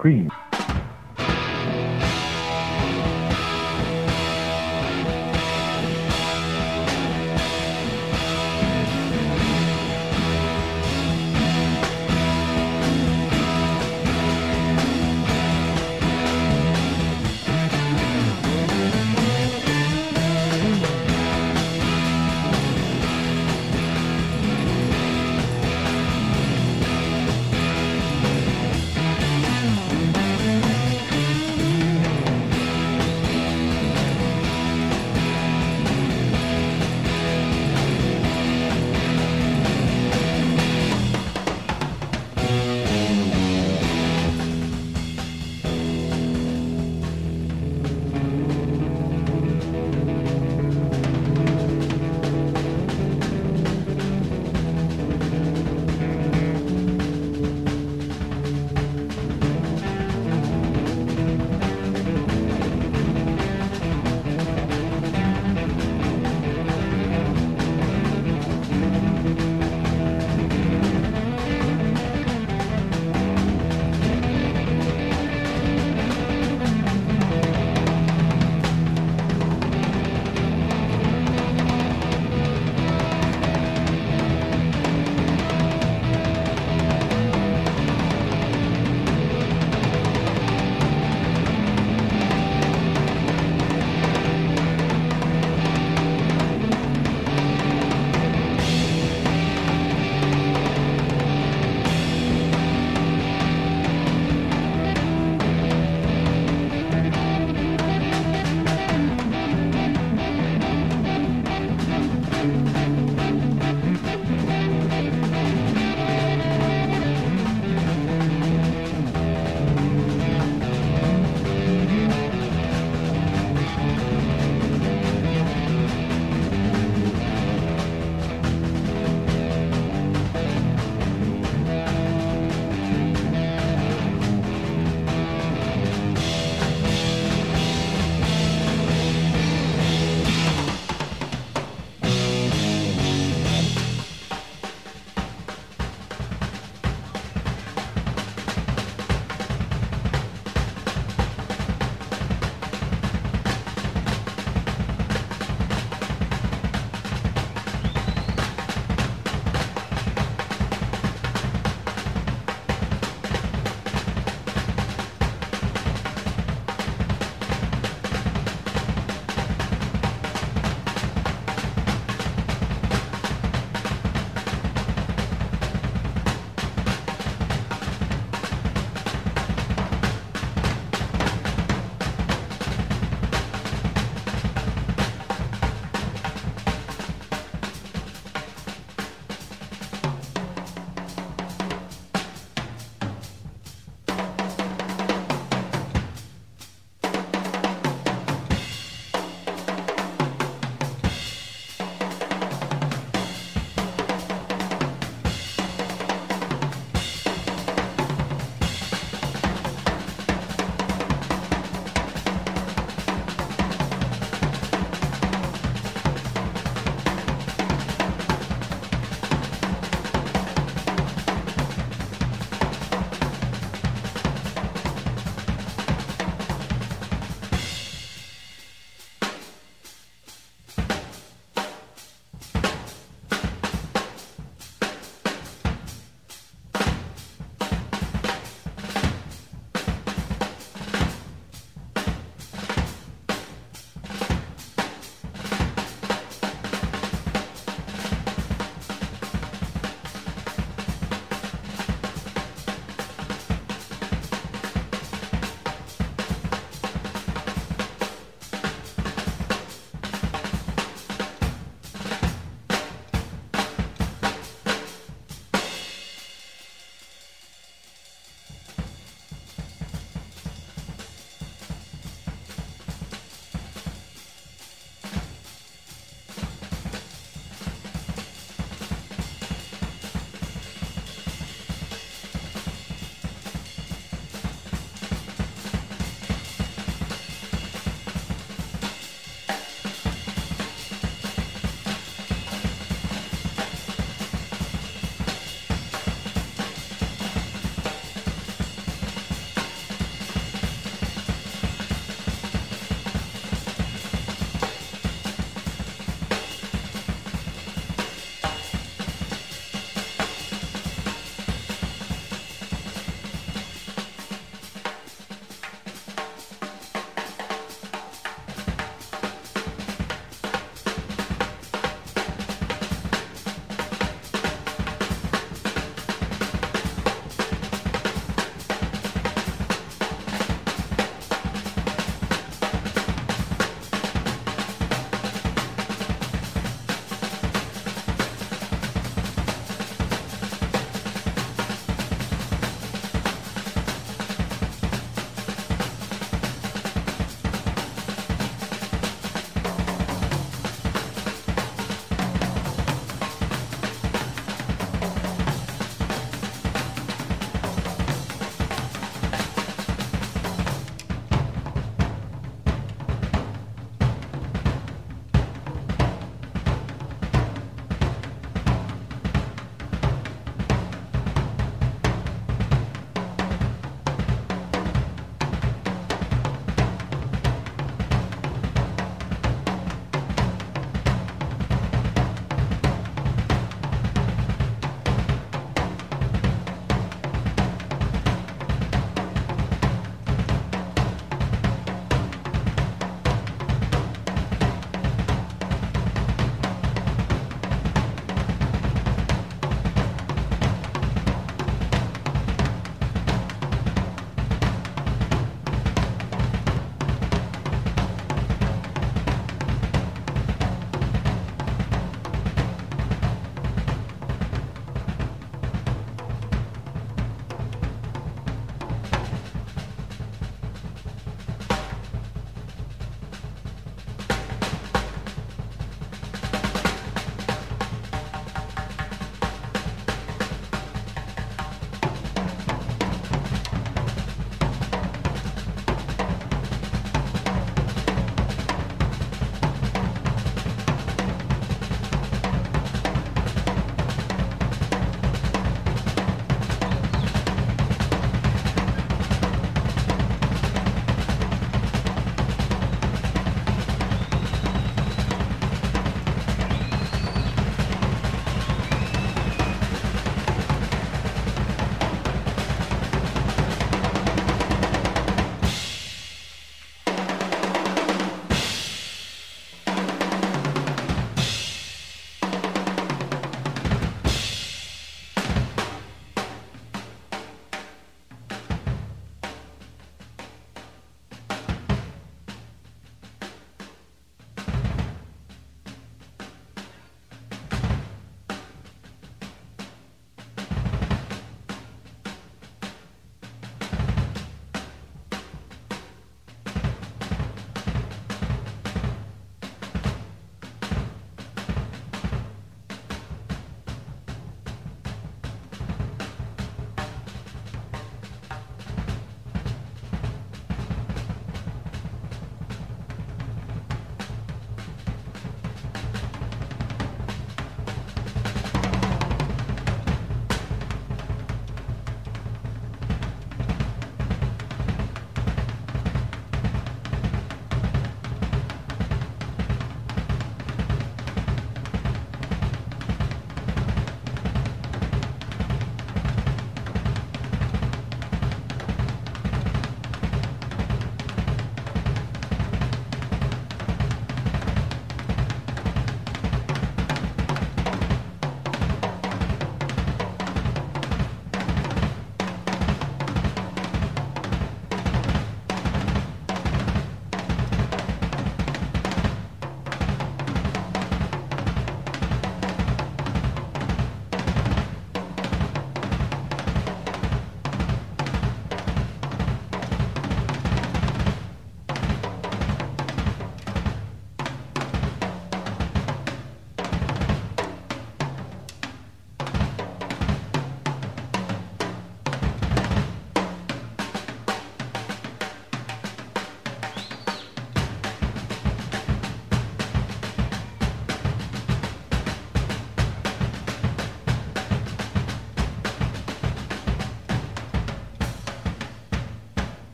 cream.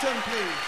attention, please.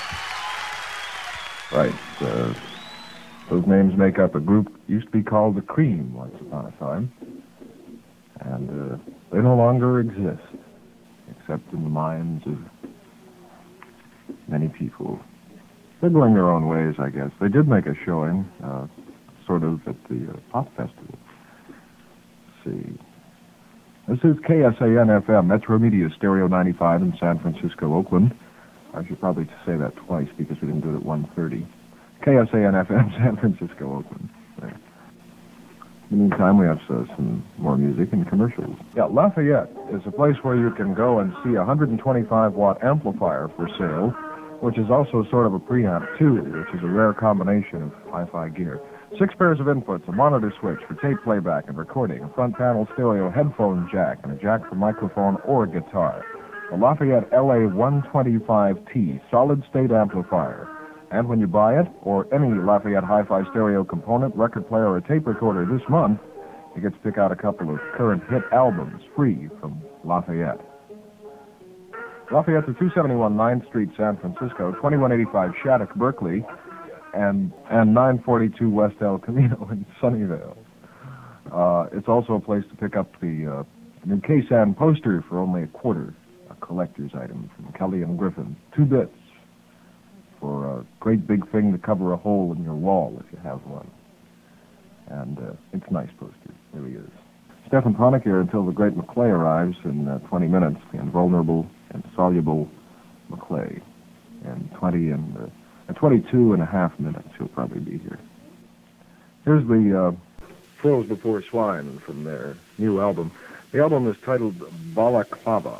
Right. Those names make up a group used to be called the Cream once upon a time. And they no longer exist, except in the minds of many people. They're going their own ways, I guess. They did make a showing, sort of, at the Pop Festival. Let's see. This is KSAN-FM, Metro Media Stereo 95 in San Francisco, Oakland. I should probably say that twice because we didn't do it at 1:30. KSAN-FM, San Francisco, Oakland. There. In the meantime, we have some more music and commercials. Yeah, Lafayette is a place where you can go and see a 125-watt amplifier for sale, which is also sort of a preamp, too, which is a rare combination of hi-fi gear. 6 pairs of inputs, a monitor switch for tape playback and recording, a front panel stereo headphone jack, and a jack for microphone or guitar. The Lafayette LA125T solid-state amplifier. And when you buy it, or any Lafayette hi-fi stereo component, record player, or tape recorder this month, you get to pick out a couple of current hit albums free from Lafayette. Lafayette's at 271 9th Street, San Francisco, 2185 Shattuck, Berkeley, and 942 West El Camino in Sunnyvale. It's also a place to pick up the new K-San poster for only $0.25, a collector's item from Kelly and Griffin. 2 bits for a great big thing to cover a hole in your wall if you have one. And it's a nice poster, it really is. Stefan Ponick here until the great McClay arrives in 20 minutes, the invulnerable and soluble McClay. And 22 and a half minutes he'll probably be here. Here's the Froze Before Swine from their new album. The album is titled Balaclava.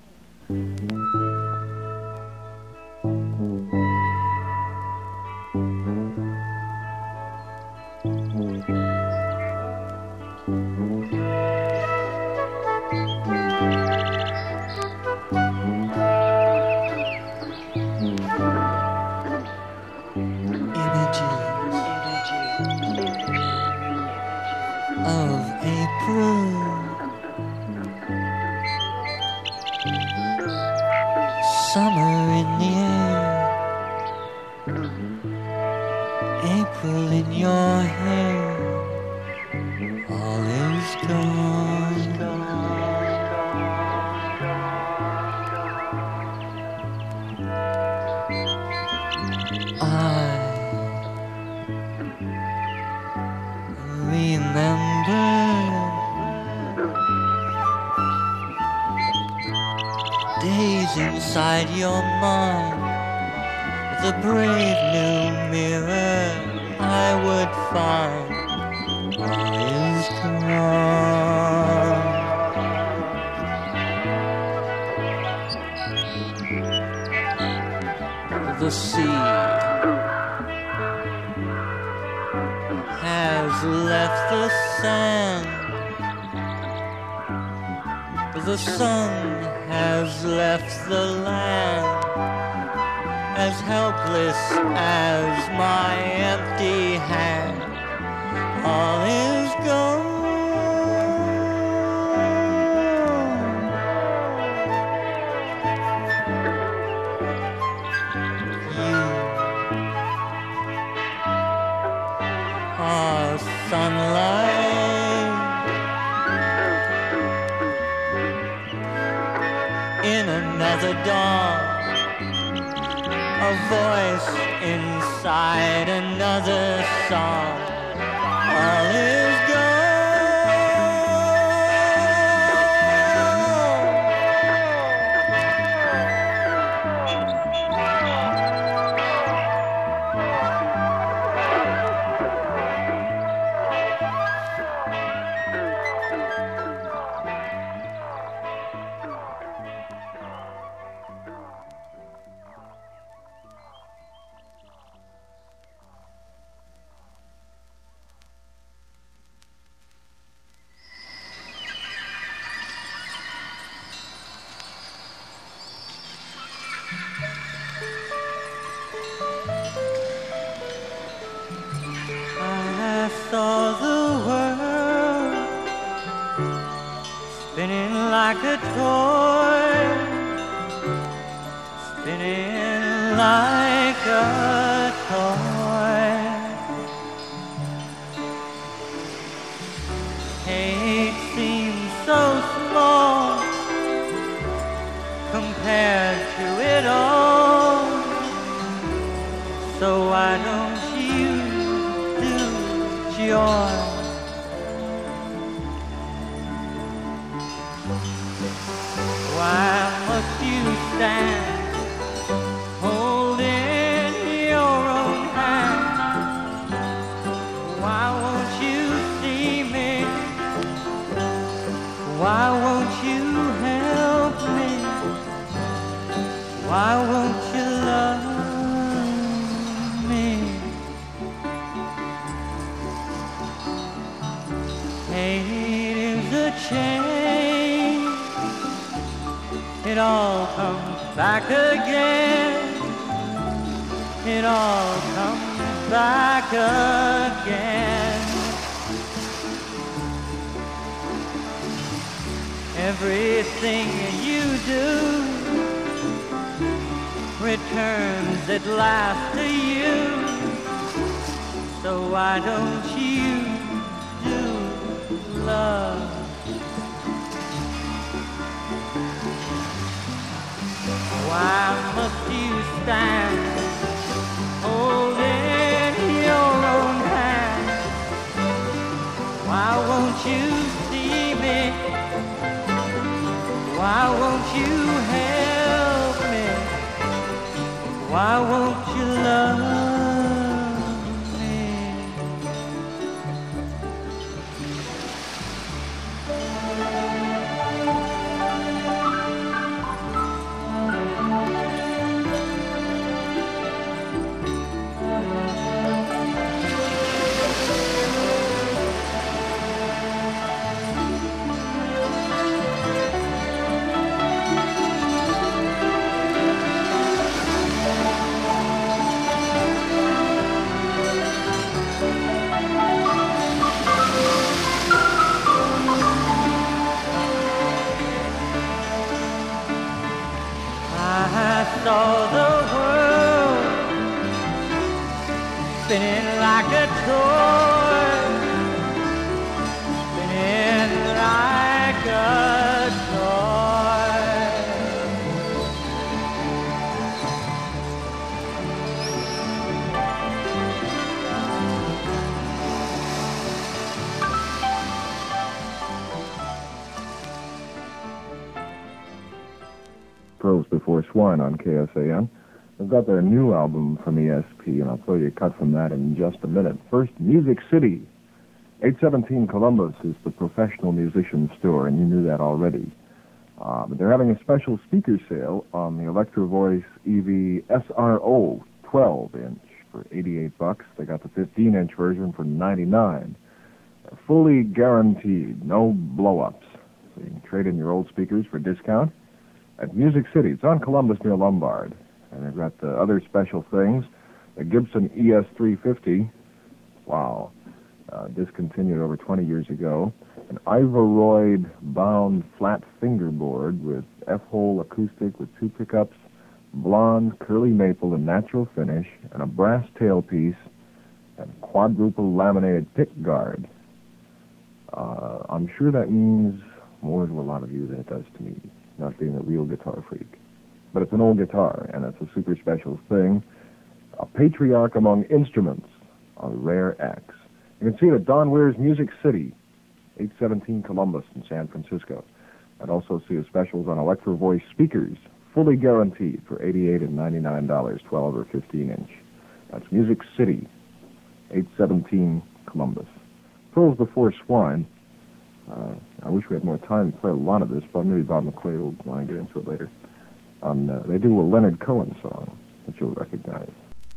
Summer in the air, April in your hair, all is gone. I remember days inside your mind, the brave new mirror I would find. All is gone. The sea has left the sand. The sun has left the land, as helpless as my empty hand. All is gone. You are sunlight in another dawn, a voice inside another song. All is gone. Saw the world spinning like a toy, spinning like a toy. Hate seems so small compared to it all. So why don't you do joy? Why must you stand holding your own hand? Why won't you see me? Why won't you help me? Why won't you love me? Hate is a chain. It all comes back again. It all comes back again. Everything you do returns at last to you. So why don't you do love? Why must you stand holding your own hand? Why won't you see me? Why won't you help me? Why won't you love me? I saw the world spinning like a toy, spinning like a toy. Pearls Before Swine on KSAN. They've got their new album from ESP, and I'll play you a cut from that in just a minute. First, Music City. 817 Columbus is the professional musician store, and you knew that already. But they're having a special speaker sale on the Electro Voice EV SRO 12-inch for $88. They got the 15-inch version for $99. They're fully guaranteed, no blow-ups. So you can trade in your old speakers for discount at Music City. It's on Columbus near Lombard. And they've got the other special things. The Gibson ES350. Wow. Discontinued over 20 years ago. An Ivoroid-bound flat fingerboard with F-hole acoustic with 2 pickups, blonde, curly maple, and natural finish, and a brass tailpiece, and quadruple laminated pick guard. I'm sure that means more to a lot of you than it does to me, not being a real guitar freak. But it's an old guitar, and it's a super special thing. A patriarch among instruments, a rare X. You can see it at Don Weir's Music City, 817 Columbus in San Francisco. I'd also see the specials on Electro Voice speakers, fully guaranteed for $88 and $99, 12 or 15-inch. That's Music City, 817 Columbus. Pearls Before Swine. I wish we had more time to play a lot of this, but maybe Bob McClay will want to get into it later. They do a Leonard Cohen song that you'll recognize.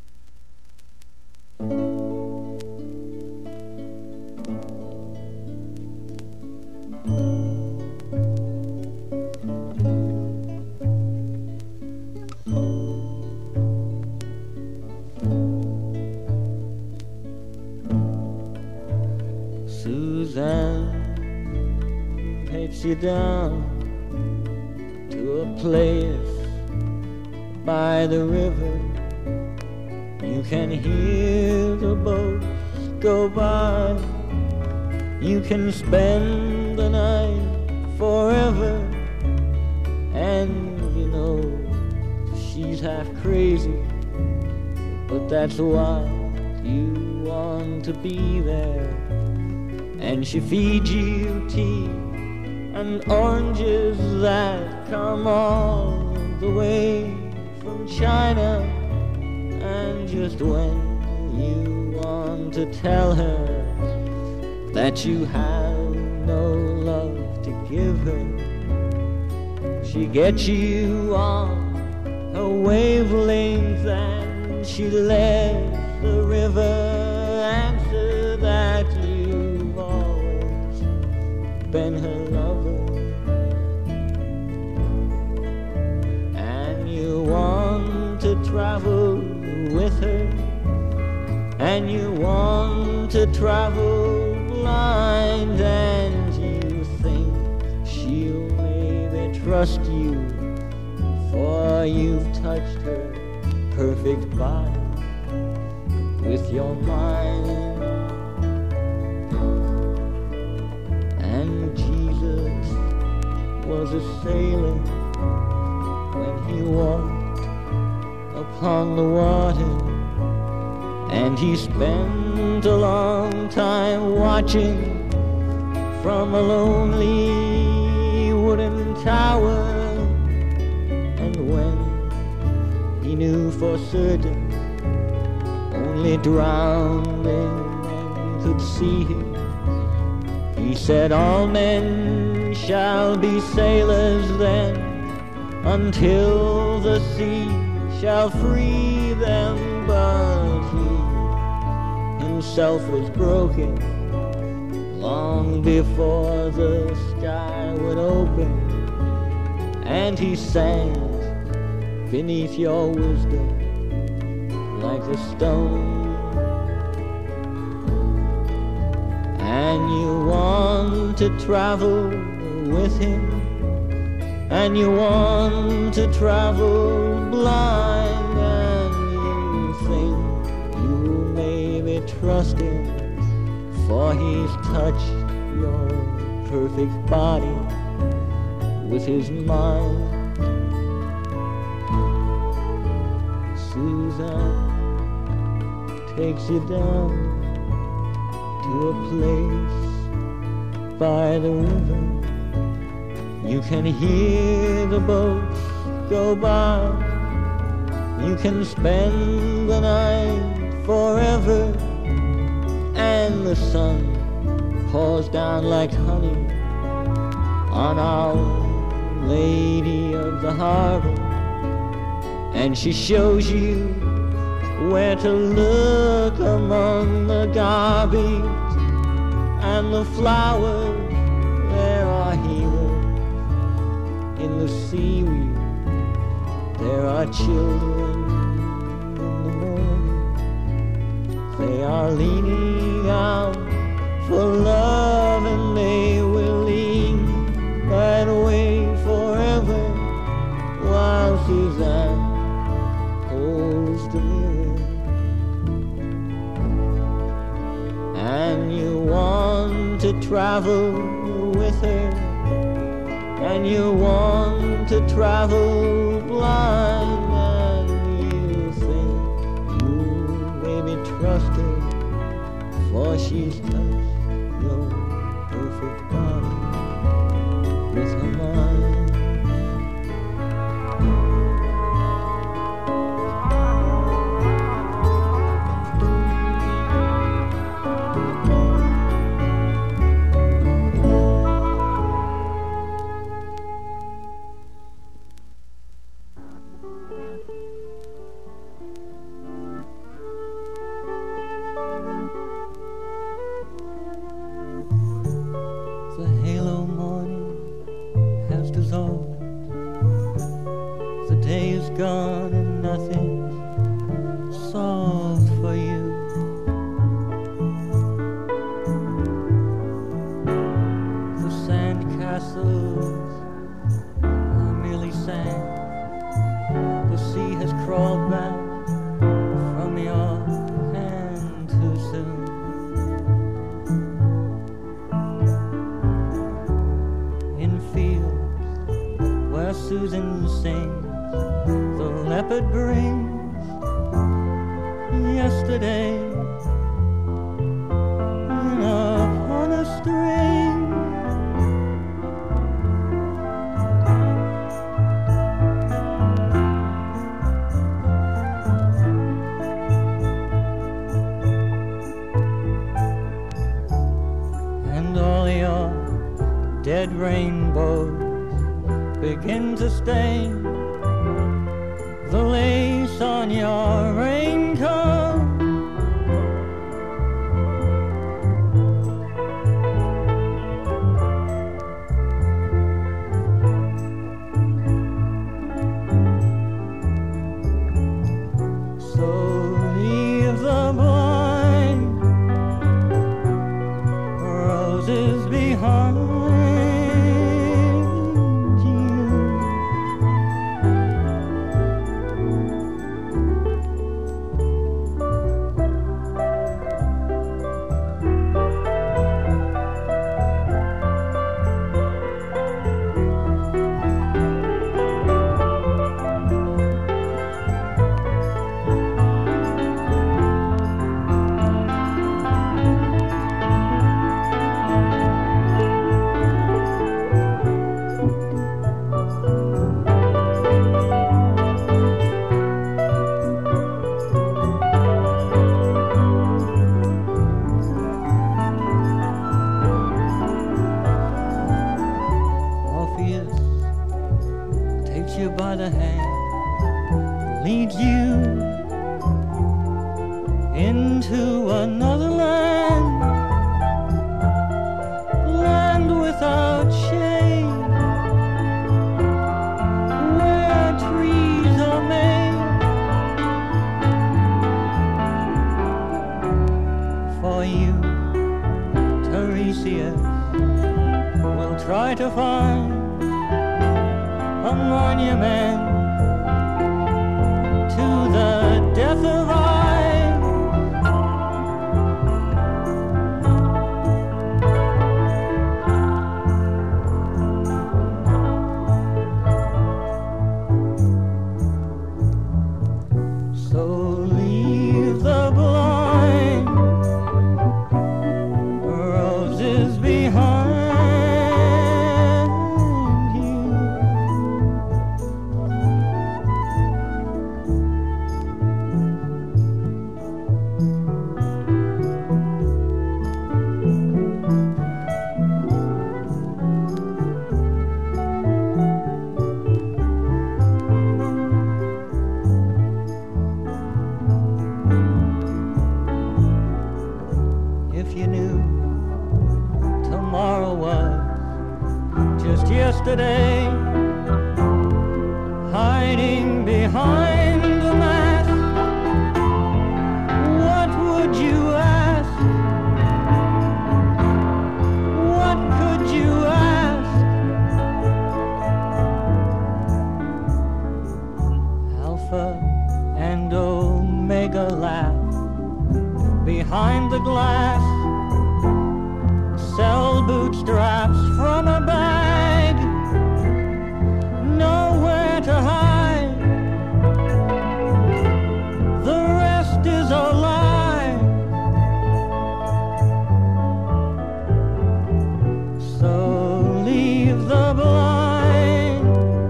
Suzanne takes you down to a place by the river You can hear the boats go by. You can spend the night forever. And you know she's half crazy, but that's why you want to be there. And she feeds you tea and oranges that come all the way from China. And just when you want to tell her that you have no love to give her, she gets you on her wavelength and she lets the river answer that you've always been her lover. And you want to travel with her, and you want to travel blind, and you think she'll maybe trust you, for you've touched her perfect body with your mind. And Jesus was a sailor when he walked upon the water, and he spent a long time watching from a lonely wooden tower. And when he knew for certain only drowning men could see him, he said, all men shall be sailors then, until the sea shall free them. But he himself was broken long before the sky would open, and he sank beneath your wisdom like a stone. And you want to travel with him, and you want to travel blind, and you think you maybe trust him, for he's touched your perfect body with his mind. Suzanne takes you down to a place by the river. You can hear the boats go by. You can spend the night forever, and the sun pours down like honey on Our Lady of the Harbor, and she shows you where to look among the garbage and the flowers. There are heroes in the seaweed, there are children in the morning. They are leaning out for love, and they will lean that way forever, while Suzanne holds the mirror. And you want to travel with her, and you want to travel blind, and you think you maybe trust her, for she's touched your perfect body with her mind. sings, the leopard brings yesterday upon a string. And all your dead rainbows begin to stain the lace on your raincoat. So leave the blind roses behind you. Orpheus takes you by the hand, leads you into another land, land without shade, where trees are made for you. Tiresias will try to find a monument to the death of I. So leave the blind roses behind you. If you knew tomorrow was just yesterday, hiding behind the mask, what would you ask? What could you ask? Alpha and Omega laugh behind the glass, sell bootstraps from a bag, nowhere to hide, the rest is a lie. So leave the blind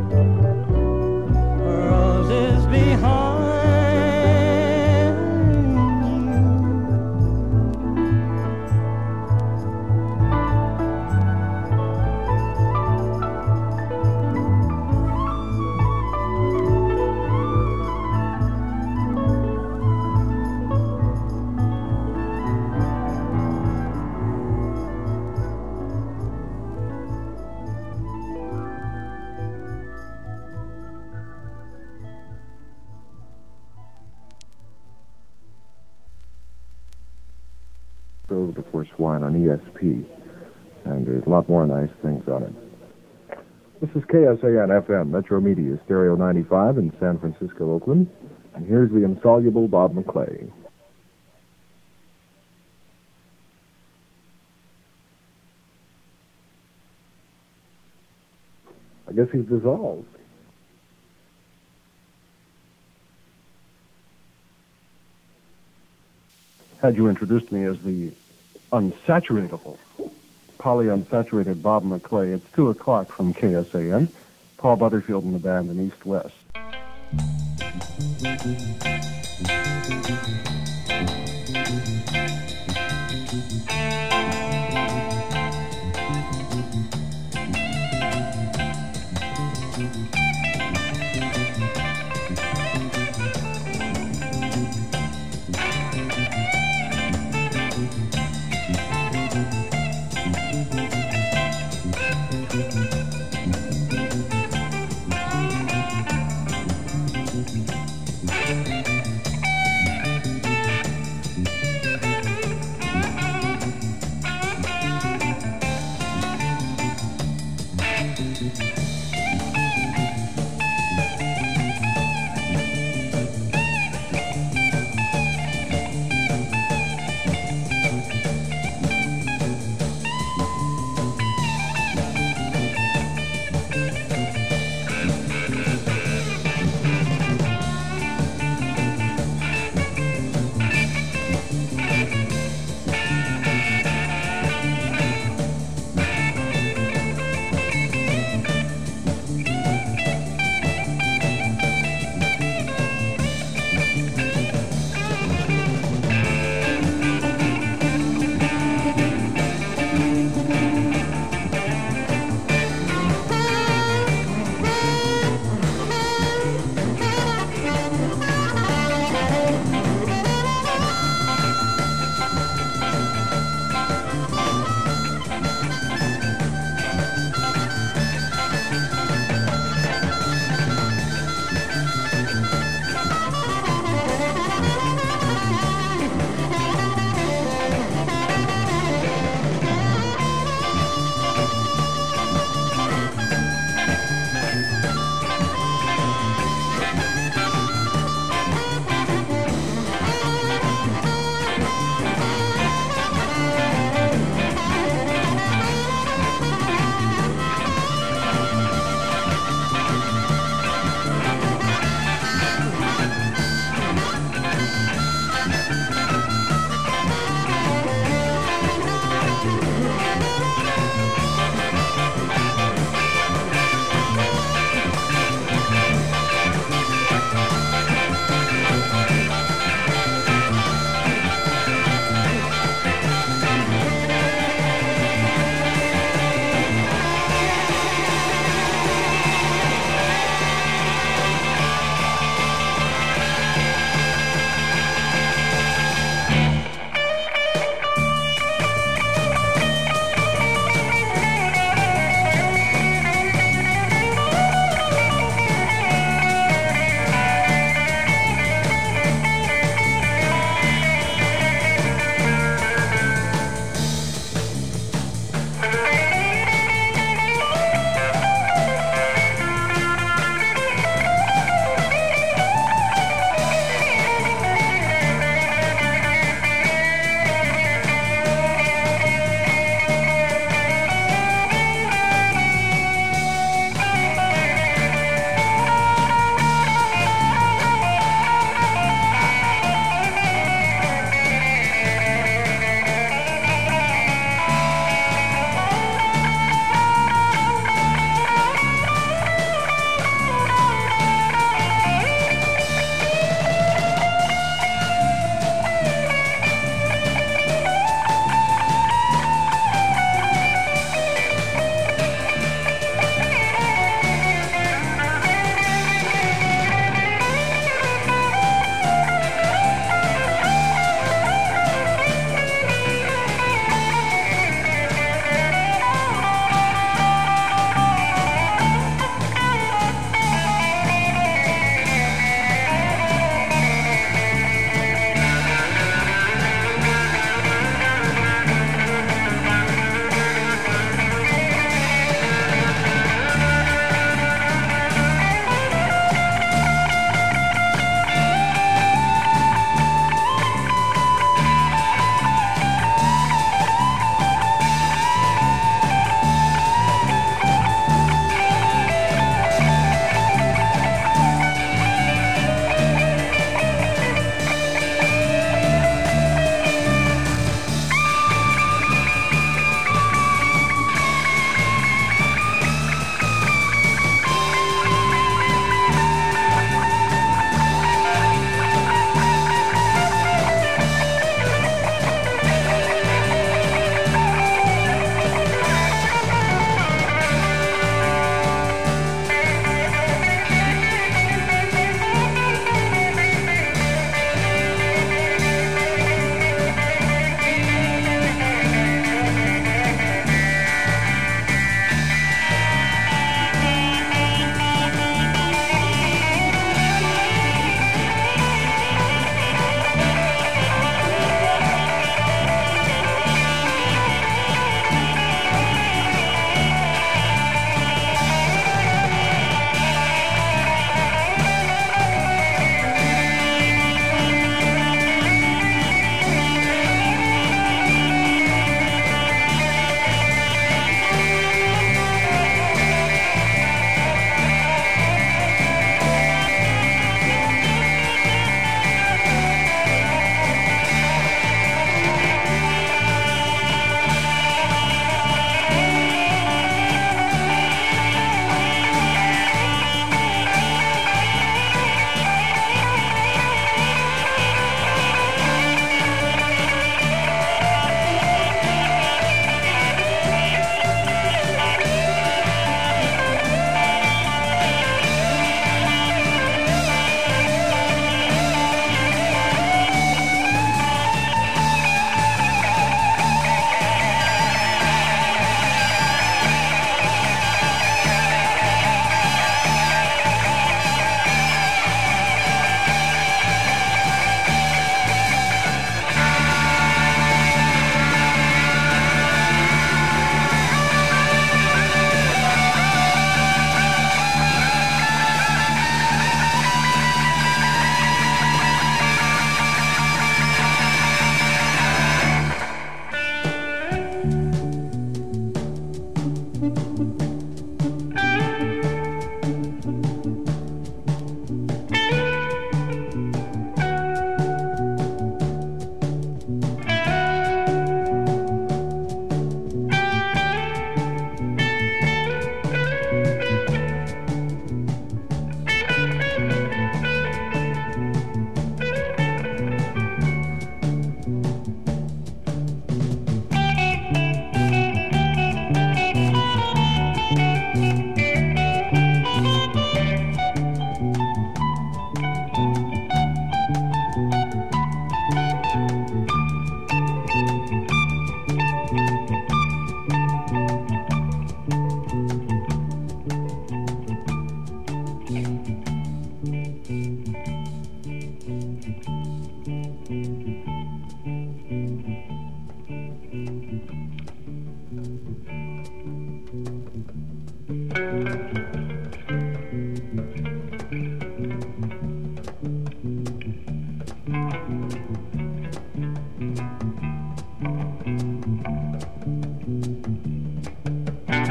roses behind you. Go before Swine on ESP, and there's a lot more nice things on it. This is KSAN FM, Metro Media, Stereo 95 in San Francisco, Oakland, and here's the insoluble Bob McClay. I guess he's dissolved. had you introduced me as the unsaturatable, polyunsaturated Bob McClay. It's 2 o'clock from KSAN. Paul Butterfield and the band in East West.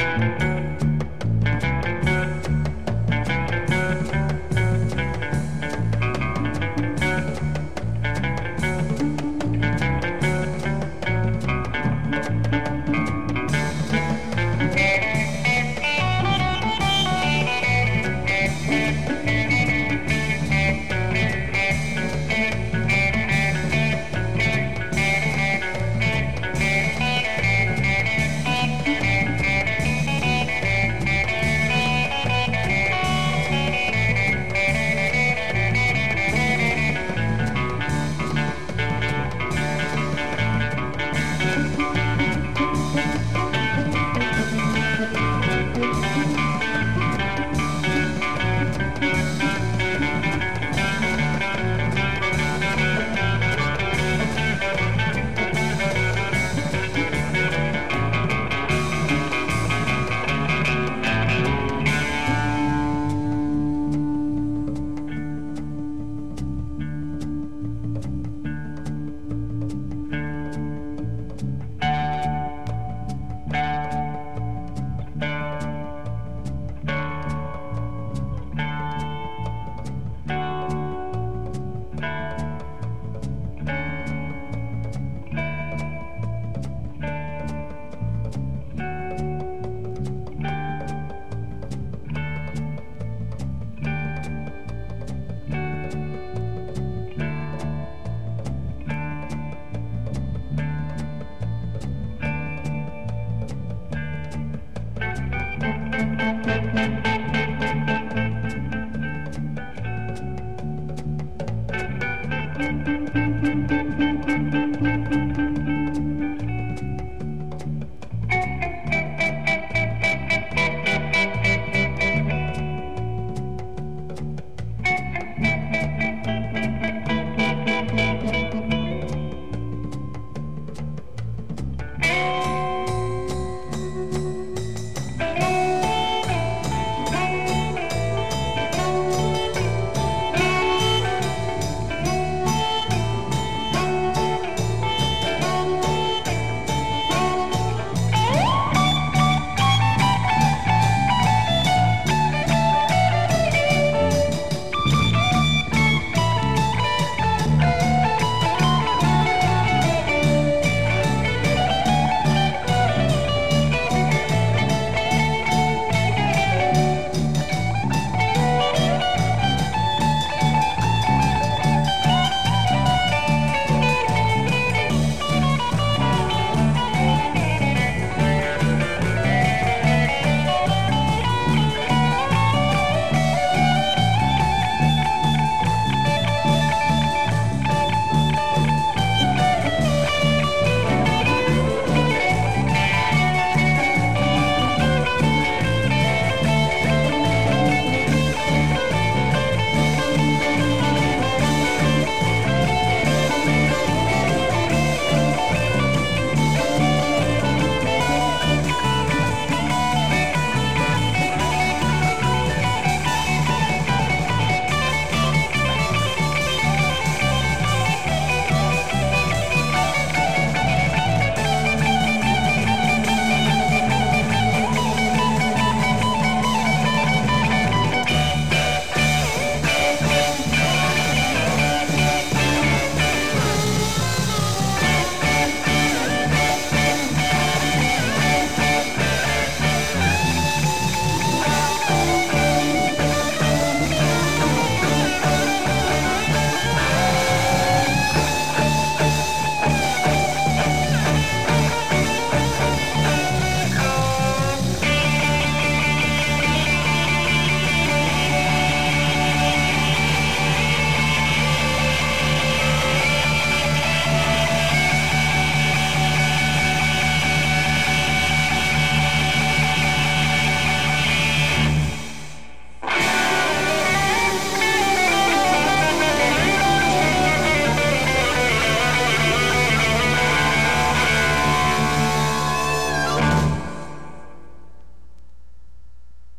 Thank you.